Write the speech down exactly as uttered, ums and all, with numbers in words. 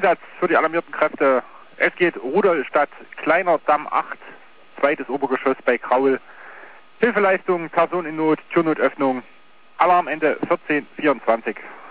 Einsatz für die alarmierten Kräfte. Es geht Rudolstadt, Kleiner Damm acht, zweites Obergeschoss bei Kraul. Hilfeleistung, Person in Not, Türnotöffnung. Alarmende vierzehn vierundzwanzig.